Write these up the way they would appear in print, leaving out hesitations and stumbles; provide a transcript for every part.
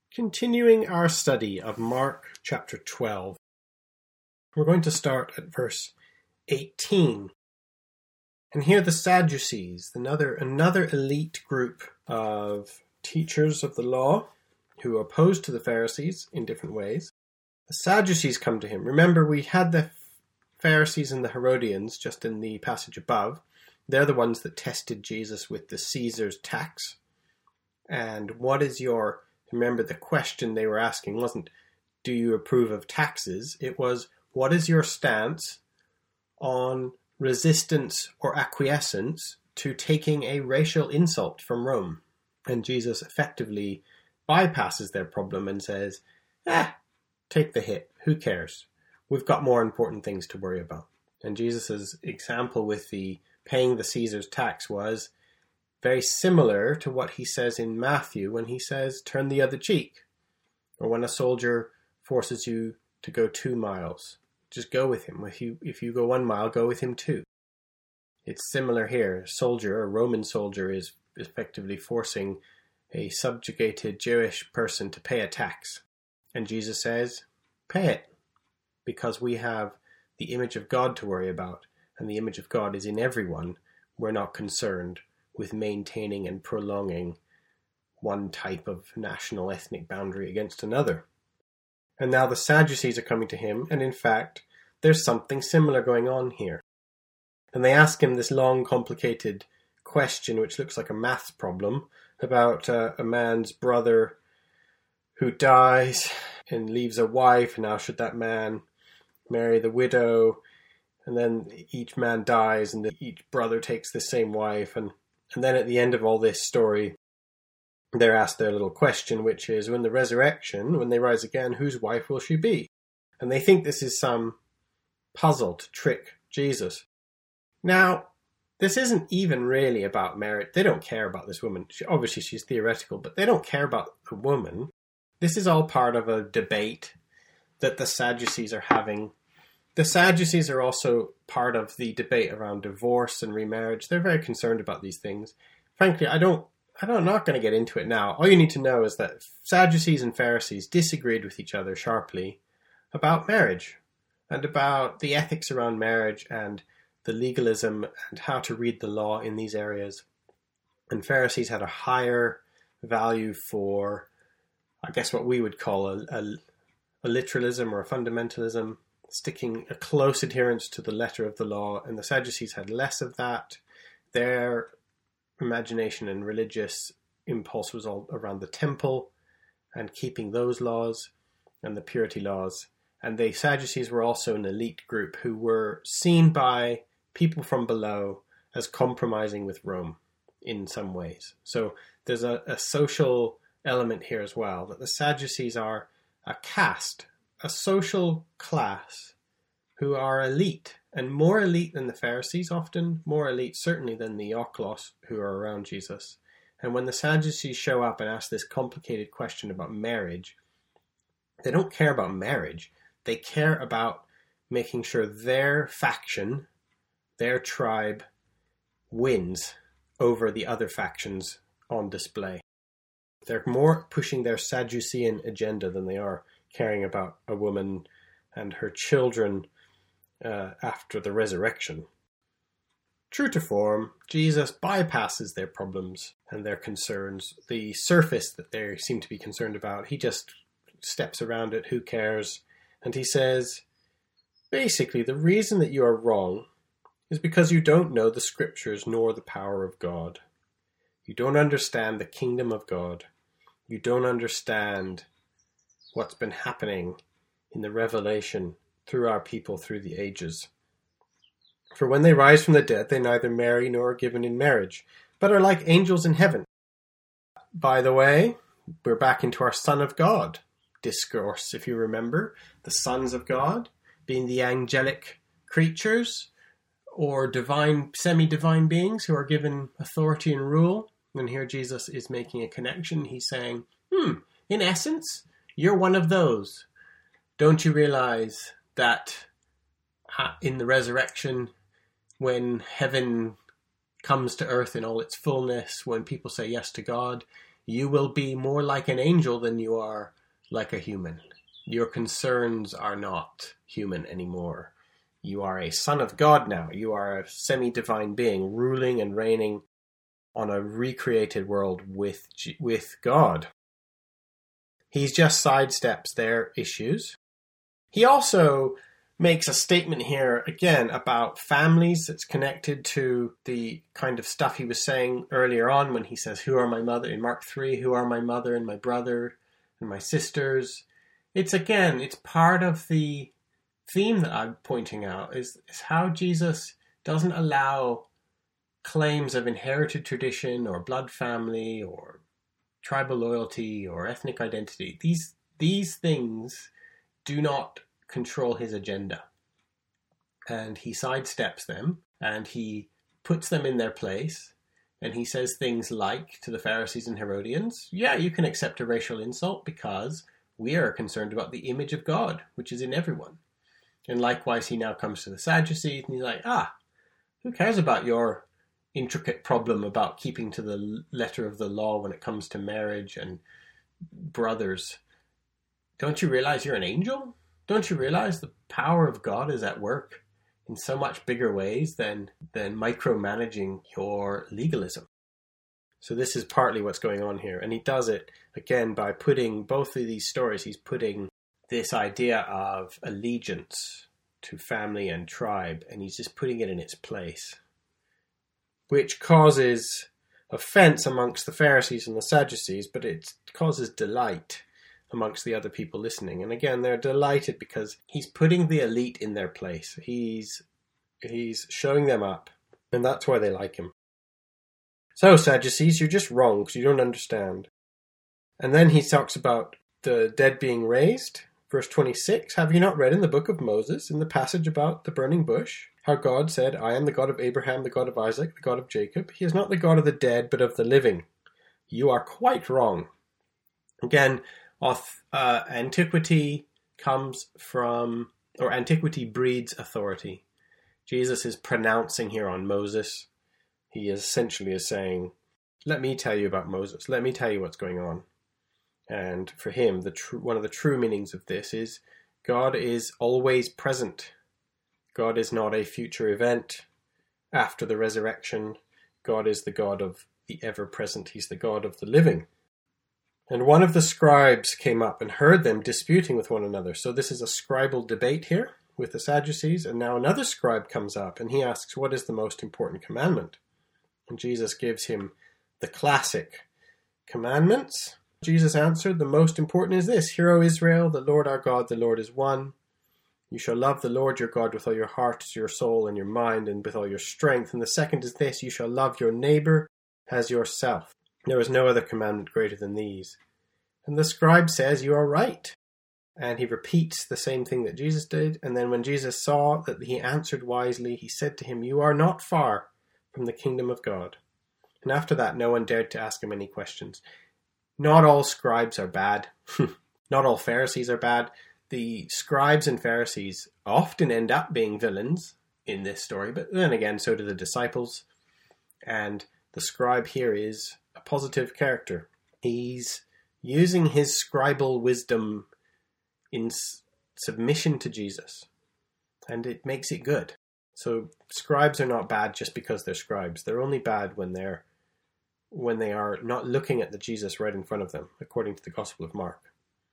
Continuing our study of Mark chapter 12, we're going to start at verse 18. And here the Sadducees, another elite group of teachers of the law who are opposed to the Pharisees in different ways. The Sadducees come to him. Remember, we had the Pharisees and the Herodians just in the passage above. They're the ones that tested Jesus with the Caesar's tax. And remember, the question they were asking wasn't, do you approve of taxes? It was, what is your stance on resistance or acquiescence to taking a racial insult from Rome? And Jesus effectively bypasses their problem and says, take the hit. Who cares? We've got more important things to worry about. And Jesus' example with the paying the Caesar's tax was very similar to what he says in Matthew when he says, turn the other cheek. Or when a soldier forces you to go 2 miles, just go with him. If you go 1 mile, go with him 2. It's similar here. A Roman soldier is effectively forcing a subjugated Jewish person to pay a tax. And Jesus says, pay it, because we have the image of God to worry about, and the image of God is in everyone. We're not concerned with maintaining and prolonging one type of national ethnic boundary against another. And now the Sadducees are coming to him, and in fact, there's something similar going on here. And they ask him this long, complicated question, which looks like a maths problem, about a man's brother who dies and leaves a wife, and now should that man marry the widow? And then each man dies, and each brother takes the same wife, and then at the end of all this story, they're asked their little question, which is, when the resurrection, when they rise again, whose wife will she be? And they think this is some puzzle to trick Jesus. Now, this isn't even really about merit. They don't care about this woman. Obviously, she's theoretical, but they don't care about the woman. This is all part of a debate that the Sadducees are having. The Sadducees are also part of the debate around divorce and remarriage. They're very concerned about these things. Frankly, I'm not going to get into it now. All you need to know is that Sadducees and Pharisees disagreed with each other sharply about marriage and about the ethics around marriage and the legalism and how to read the law in these areas. And Pharisees had a higher value for, I guess, what we would call a literalism or a fundamentalism, sticking a close adherence to the letter of the law, and the Sadducees had less of that. Their imagination and religious impulse was all around the temple and keeping those laws and the purity laws. And the Sadducees were also an elite group who were seen by people from below as compromising with Rome in some ways. So there's a social element here as well, that the Sadducees are a caste, a social class who are elite, and more elite than the Pharisees often, more elite certainly than the Oikos who are around Jesus. And when the Sadducees show up and ask this complicated question about marriage, they don't care about marriage. They care about making sure their faction, their tribe, wins over the other factions on display. They're more pushing their Sadducean agenda than they are caring about a woman and her children after the resurrection. True to form, Jesus bypasses their problems and their concerns. The surface that they seem to be concerned about, he just steps around it, who cares? And he says, basically, the reason that you are wrong is because you don't know the scriptures nor the power of God. You don't understand the kingdom of God. You don't understand what's been happening in the revelation through our people through the ages. For when they rise from the dead, they neither marry nor are given in marriage, but are like angels in heaven. By the way, we're back into our Son of God discourse, if you remember. The sons of God being the angelic creatures or divine, semi-divine beings who are given authority and rule. And here Jesus is making a connection. He's saying, in essence, you're one of those. Don't you realize that in the resurrection, when heaven comes to earth in all its fullness, when people say yes to God, you will be more like an angel than you are like a human. Your concerns are not human anymore. You are a son of God now. You are a semi-divine being ruling and reigning on a recreated world with God. He just sidesteps their issues. He also makes a statement here, again, about families that's connected to the kind of stuff he was saying earlier on when he says, who are my mother, in Mark 3, who are my mother and my brother and my sisters. It's part of the theme that I'm pointing out, is how Jesus doesn't allow claims of inherited tradition or blood family or tribal loyalty or ethnic identity. These things do not control his agenda. And he sidesteps them and he puts them in their place. And he says things like to the Pharisees and Herodians, yeah, you can accept a racial insult because we are concerned about the image of God, which is in everyone. And likewise, he now comes to the Sadducees and he's like, who cares about your intricate problem about keeping to the letter of the law when it comes to marriage and brothers? Don't you realize you're an angel? Don't you realize the power of God is at work in so much bigger ways than micromanaging your legalism? So this is partly what's going on here. And he does it, again, by putting both of these stories, he's putting this idea of allegiance to family and tribe, and he's just putting it in its place, which causes offense amongst the Pharisees and the Sadducees, but it causes delight amongst the other people listening. And again, they're delighted because he's putting the elite in their place. He's showing them up, and that's why they like him. So, Sadducees, you're just wrong because you don't understand. And then he talks about the dead being raised. Verse 26, have you not read in the book of Moses, in the passage about the burning bush, how God said, I am the God of Abraham, the God of Isaac, the God of Jacob. He is not the God of the dead, but of the living. You are quite wrong. Again, antiquity breeds authority. Jesus is pronouncing here on Moses. He essentially is saying, let me tell you about Moses. Let me tell you what's going on. And for him, one of the true meanings of this is God is always present. God is not a future event after the resurrection. God is the God of the ever-present. He's the God of the living. And one of the scribes came up and heard them disputing with one another. So this is a scribal debate here with the Sadducees. And now another scribe comes up and he asks, what is the most important commandment? And Jesus gives him the classic commandments. Jesus answered, the most important is this, Hear, O Israel, the Lord our God, the Lord is one. You shall love the Lord your God with all your heart, your soul, and your mind, and with all your strength. And the second is this, you shall love your neighbor as yourself. There is no other commandment greater than these. And the scribe says, you are right. And he repeats the same thing that Jesus did. And then when Jesus saw that he answered wisely, he said to him, you are not far from the kingdom of God. And after that, no one dared to ask him any questions. Not all scribes are bad. Not all Pharisees are bad. The scribes and Pharisees often end up being villains in this story, but then again, so do the disciples. And the scribe here is a positive character. He's using his scribal wisdom in submission to Jesus, and it makes it good. So scribes are not bad just because they're scribes. They're only bad when they are not looking at the Jesus right in front of them, according to the Gospel of Mark.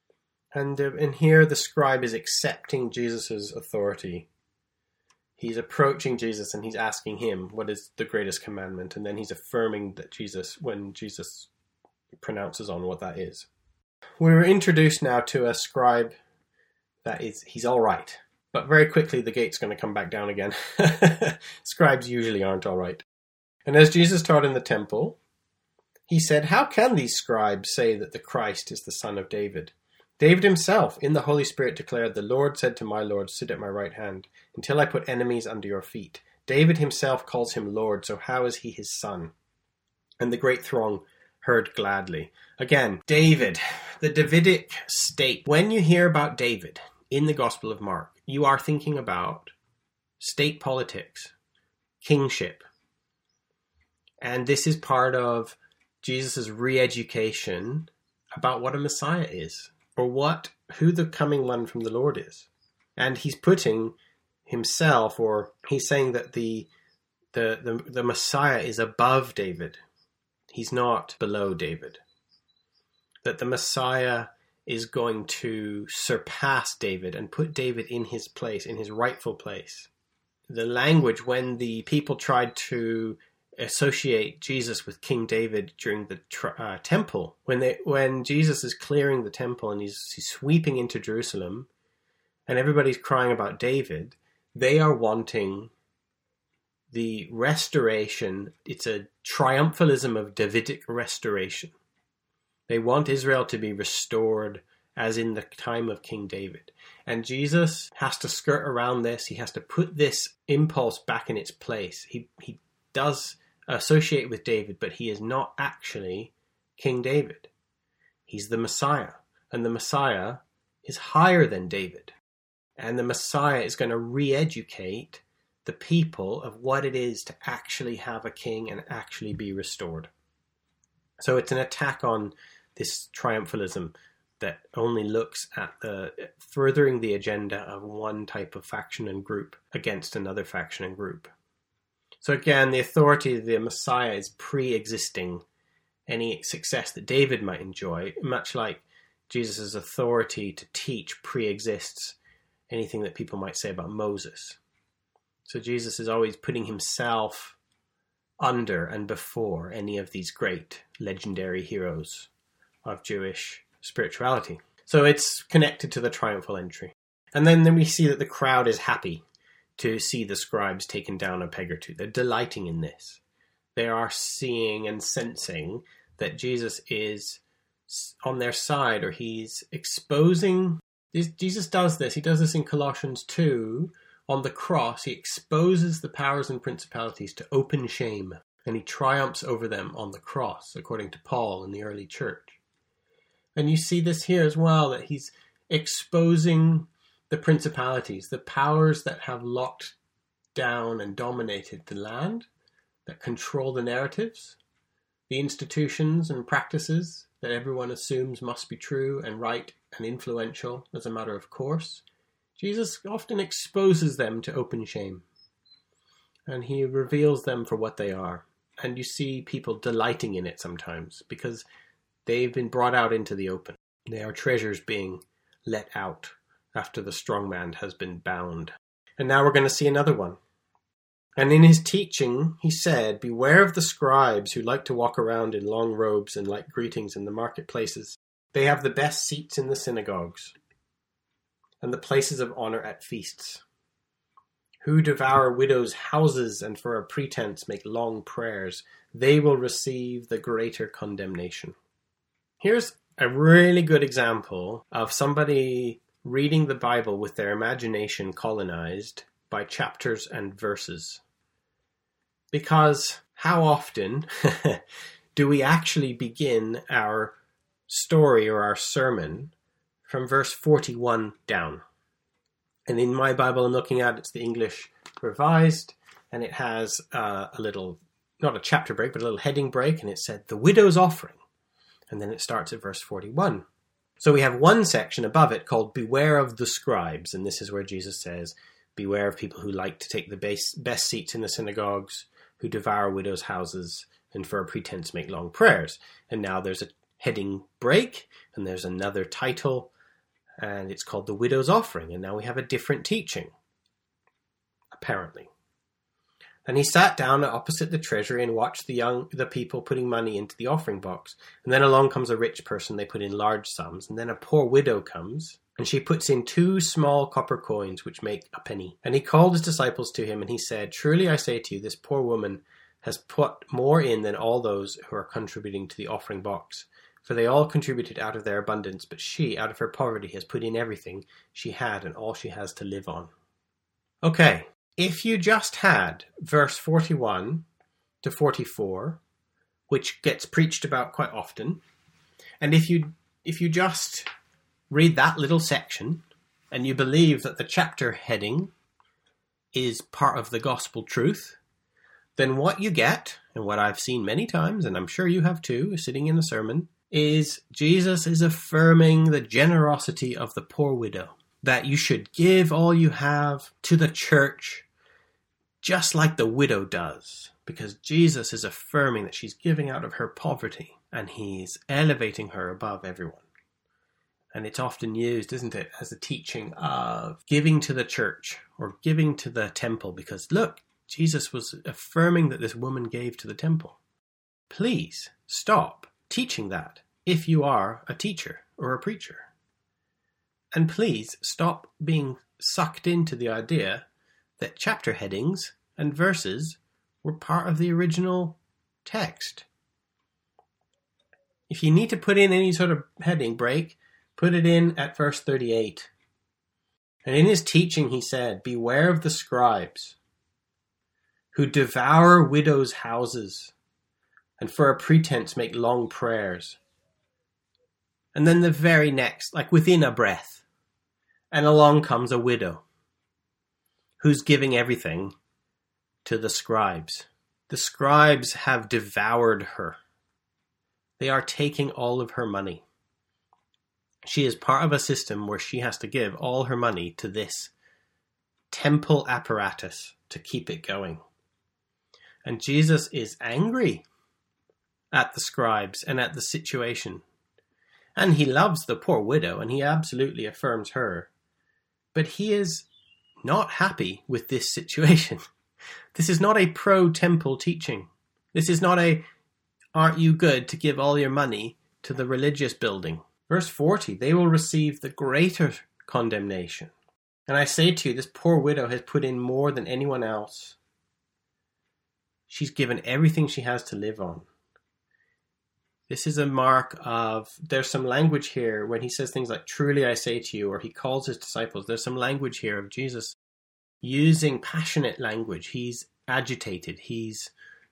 And in here, the scribe is accepting Jesus' authority. He's approaching Jesus and he's asking him, what is the greatest commandment? And then he's affirming that when Jesus pronounces on what that is. We're introduced now to a scribe he's all right. But very quickly, the gate's going to come back down again. Scribes usually aren't all right. And as Jesus taught in the temple, he said, how can these scribes say that the Christ is the son of David? David himself, in the Holy Spirit, declared, the Lord said to my Lord, sit at my right hand, until I put enemies under your feet. David himself calls him Lord, so how is he his son? And the great throng heard gladly. Again, David, the Davidic state. When you hear about David in the Gospel of Mark, you are thinking about state politics, kingship. And this is part of Jesus' re-education about what a Messiah is, or who the coming one from the Lord is. And he's putting himself, or he's saying that the Messiah is above David. He's not below David. That the Messiah is going to surpass David and put David in his place, in his rightful place. The language, when the people tried to associate Jesus with King David during the temple, when Jesus is clearing the temple and he's sweeping into Jerusalem, and everybody's crying about David, they are wanting the restoration. It's a triumphalism of Davidic restoration. They want Israel to be restored as in the time of King David. And Jesus has to skirt around this. He has to put this impulse back in its place. He does associate with David, but he is not actually King David. He's the Messiah. And the Messiah is higher than David. And the Messiah is going to re-educate the people of what it is to actually have a king and actually be restored. So it's an attack on this triumphalism that only looks at furthering the agenda of one type of faction and group against another faction and group. So again, the authority of the Messiah is pre-existing any success that David might enjoy, much like Jesus' authority to teach pre-exists anything that people might say about Moses. So Jesus is always putting himself under and before any of these great legendary heroes of Jewish spirituality. So it's connected to the triumphal entry. And then we see that the crowd is happy to see the scribes taken down a peg or two. They're delighting in this. They are seeing and sensing that Jesus is on their side, or he's exposing. Jesus does this. He does this in Colossians 2. On the cross, he exposes the powers and principalities to open shame, and he triumphs over them on the cross, according to Paul in the early church. And you see this here as well, that he's exposing the principalities, the powers that have locked down and dominated the land, that control the narratives, the institutions and practices that everyone assumes must be true and right and influential as a matter of course. Jesus often exposes them to open shame, and he reveals them for what they are. And you see people delighting in it sometimes because they've been brought out into the open. They are treasures being let out after the strong man has been bound. And now we're going to see another one. And in his teaching, he said, "Beware of the scribes who like to walk around in long robes and like greetings in the marketplaces. They have the best seats in the synagogues and the places of honor at feasts, who devour widows' houses and for a pretense make long prayers. They will receive the greater condemnation." Here's a really good example of somebody reading the Bible with their imagination colonized by chapters and verses. Because how often do we actually begin our story or our sermon from verse 41 down? And in my Bible I'm looking at, it's the English Revised, and it has a little, not a chapter break, but a little heading break, and it said, "The widow's offering." And then it starts at verse 41. So we have one section above it called "Beware of the scribes," and this is where Jesus says, beware of people who like to take the best seats in the synagogues, who devour widows' houses, and for a pretense make long prayers. And now there's a heading break, and there's another title, and it's called "The Widow's Offering," and now we have a different teaching, apparently. And he sat down opposite the treasury and watched the people putting money into the offering box. And then along comes a rich person, they put in large sums, and then a poor widow comes, and she puts in 2 small copper coins, which make a penny. And he called his disciples to him, and he said, "Truly I say to you, this poor woman has put more in than all those who are contributing to the offering box. For they all contributed out of their abundance, but she, out of her poverty, has put in everything she had and all she has to live on." Okay, if you just had verse 41 to 44, which gets preached about quite often, and if you just read that little section, and you believe that the chapter heading is part of the gospel truth, then what you get, and what I've seen many times, and I'm sure you have too, sitting in a sermon, is Jesus is affirming the generosity of the poor widow, that you should give all you have to the church, just like the widow does, because Jesus is affirming that she's giving out of her poverty, and he's elevating her above everyone. And it's often used, isn't it, as a teaching of giving to the church or giving to the temple, because look, Jesus was affirming that this woman gave to the temple. Please stop teaching that if you are a teacher or a preacher. And please stop being sucked into the idea that chapter headings and verses were part of the original text. If you need to put in any sort of heading break, put it in at verse 38. And in his teaching he said, "Beware of the scribes who devour widows' houses and for a pretense make long prayers." And then the very next, like within a breath, and along comes a widow who's giving everything to the scribes. The scribes have devoured her. They are taking all of her money. She is part of a system where she has to give all her money to this temple apparatus to keep it going. And Jesus is angry at the scribes and at the situation. And he loves the poor widow, and he absolutely affirms her. But he is not happy with this situation. This is not a pro-temple teaching. This is not a, aren't you good to give all your money to the religious building? Verse 40, they will receive the greater condemnation. And I say to you, this poor widow has put in more than anyone else. She's given everything she has to live on. This is a mark of, there's some language here when he says things like, truly I say to you, or he calls his disciples, there's some language here of Jesus using passionate language. He's agitated. He's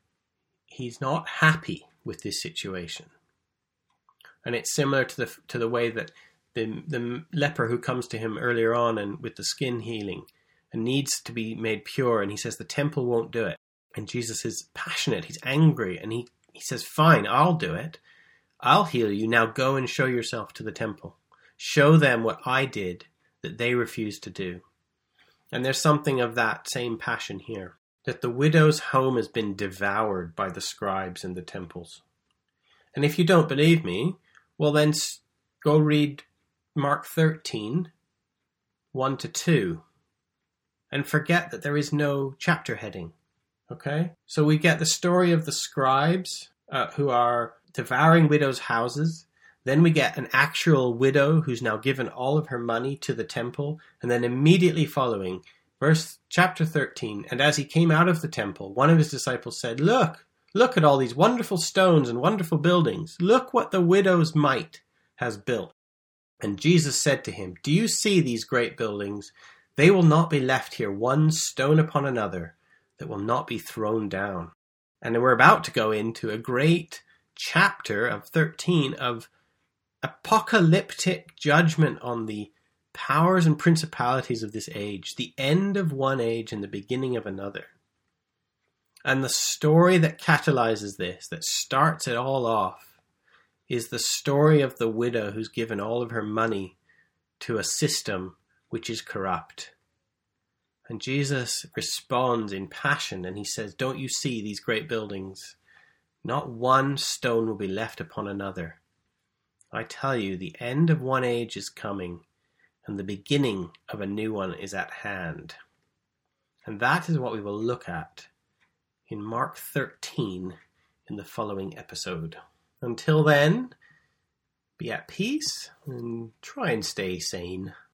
not happy with this situation. And it's similar to the way that the leper who comes to him earlier on and with the skin healing and needs to be made pure, and he says the temple won't do it. And Jesus is passionate. He's angry, and he says, fine, I'll do it. I'll heal you. Now go and show yourself to the temple. Show them what I did that they refused to do. And there's something of that same passion here, that the widow's home has been devoured by the scribes in the temples. And if you don't believe me, well then go read Mark 13, 1-2, and forget that there is no chapter heading. Okay? So we get the story of the scribes who are devouring widows' houses. Then we get an actual widow who's now given all of her money to the temple. And then immediately following, chapter 13, and as he came out of the temple, one of his disciples said, Look at all these wonderful stones and wonderful buildings. Look what the widow's mite has built. And Jesus said to him, do you see these great buildings? They will not be left here one stone upon another that will not be thrown down. And we're about to go into a great chapter of 13 of apocalyptic judgment on the powers and principalities of this age, the end of one age and the beginning of another. And the story that catalyzes this, that starts it all off, is the story of the widow who's given all of her money to a system which is corrupt. And Jesus responds in passion, and he says, don't you see these great buildings? Not one stone will be left upon another. I tell you, the end of one age is coming, and the beginning of a new one is at hand. And that is what we will look at in Mark 13 in the following episode. Until then, be at peace and try and stay sane.